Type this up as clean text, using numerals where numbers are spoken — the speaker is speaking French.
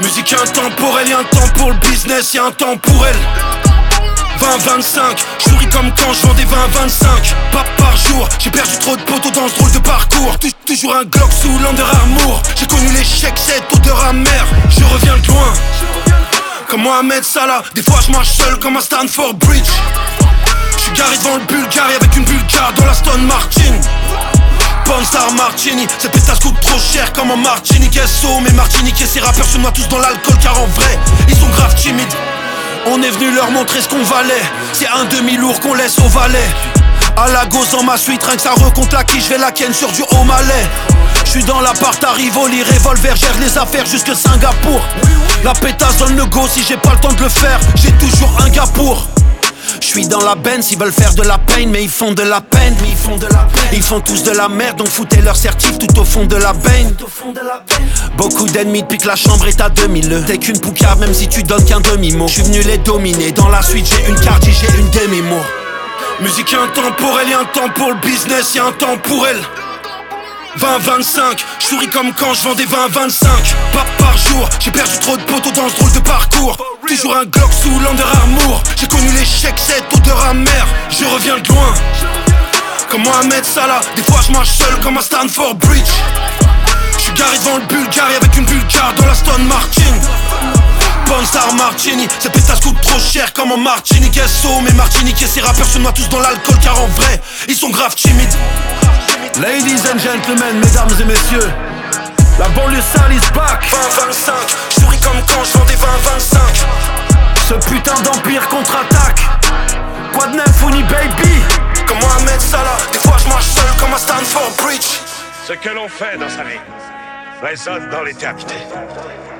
Musique intemporelle, y'a un temps pour le business, y'a un temps pour elle. 20-25, j'souris comme quand j'vends des 20-25. Pas par jour, j'ai perdu trop de poteaux dans ce drôle de parcours. Toujours un Glock sous l'Under Armour. J'ai connu l'échec, cette odeur amère. Je reviens de loin, comme Mohamed Salah. Des fois j'marche seul comme à Stanford Bridge. J'suis garé devant le Bulgarie avec une Bulgare dans la Stone Martin. Ponstar Martini, cette pétasse coûte trop cher comme en Martinique. SO, mais Martinique et ses rappeurs se noient tous dans l'alcool car en vrai, ils sont grave timides. On est venu leur montrer ce qu'on valait. C'est un demi-lourd qu'on laisse au valet. À la gauche en ma suite, rien que ça recompte la qui. J'vais la ken sur du haut malais. J'suis dans l'appart à Rivoli, revolver, gère les affaires jusque Singapour. La pétasse dans le nego, si j'ai pas le temps de le faire, j'ai toujours un gars pour. J'suis dans la Benz, ils veulent faire de la peine, mais ils font de la peine. Ils font tous de la merde, donc foutez leur certif tout au fond de la baigne. Beaucoup d'ennemis depuis que la chambre est à 2000. T'es qu'une poucave même si tu donnes qu'un demi-mot. J'suis venu les dominer, dans la suite j'ai une carte, j'ai une demi-mot. Musique intemporelle, y'a un temps pour le business, y'a un temps pour elle. 20-25, j'souris comme quand j'vends des 20-25. Pas par jour, j'ai perdu trop de poteaux dans ce drôle de parcours. Toujours un Glock sous l'Under Armour. J'ai connu l'échec, cette odeur amère. Je reviens de loin, comme Mohamed Salah. Des fois j'marche seul comme à Stanford Bridge. J'suis garé devant le Bulgarie avec une Bulgare dans la Stone Martin. Ponstar Martini, cette pétasse coûte trop cher comme en Martinique. SO, mais Martinique et ses rappeurs se noient tous dans l'alcool car en vrai, ils sont grave timides. Ladies and gentlemen, mesdames et messieurs, la banlieue sale is back. 20-25, j'souris comme quand j'vends des 20-25. Ce putain d'empire contre-attaque. Quoi de neuf, Uni baby? Comme Mohamed Salah, des fois j'marche seul comme à Stanford Bridge. Ce que l'on fait dans sa vie résonne dans l'éternité.